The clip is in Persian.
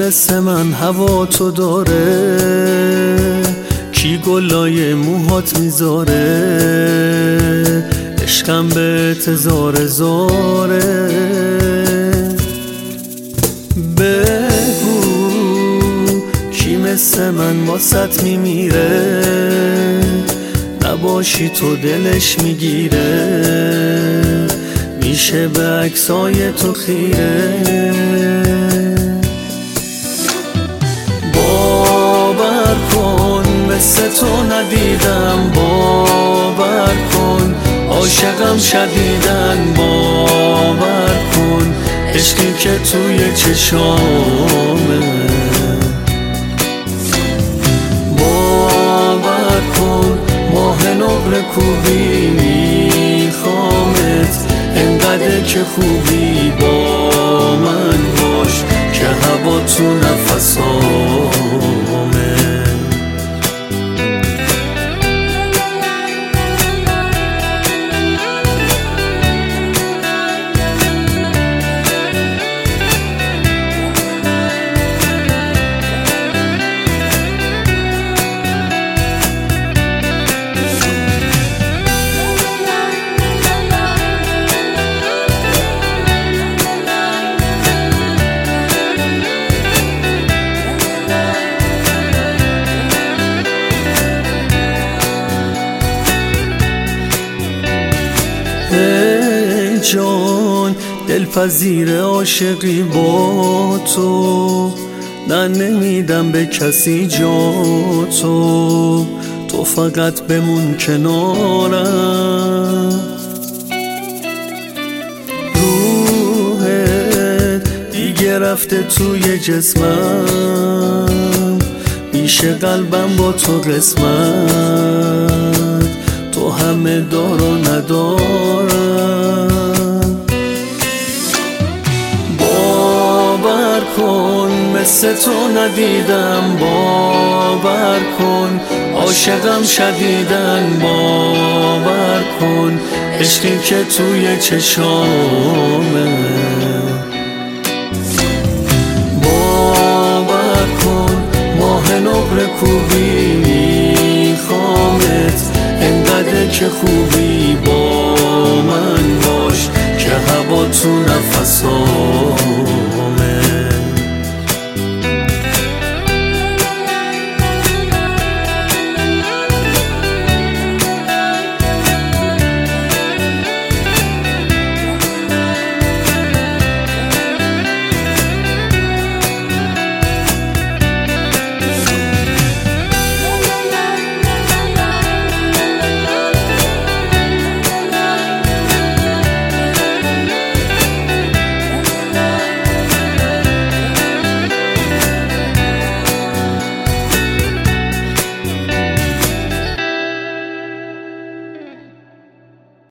مثل من هوا تو داره؟ کی گلای موهات میذاره؟ عشقم به تزاره زاره. بگو کی مثل من واسط میمیره؟ نباشی تو دلش میگیره، میشه به عکسای تو خیره. باور کن مثل تو ندیدم، باور کن عاشقم شدیدن، باور کن عشقی که توی چشامه. باور کن ماه نقره کوبی میخوامت، انقدر که خوبی با من باش که هوا تو نفسامه. ای جان دلپذیر عاشقی با تو، نه نمیدم به کسی جا تو، تو فقط بمون کنارم. روحت دیگه رفته توی جسمم، میشه قلبم با تو قسمت، تو همه دار و ندارم. باور کن مثل تو ندیدم، باور کن عاشقم شدیدن، باور کن عشقی که توی چشامه. باور کن ماه نقره کوبی میخوامت، انقدر که خوبی با من باش که هوا تو نفسام.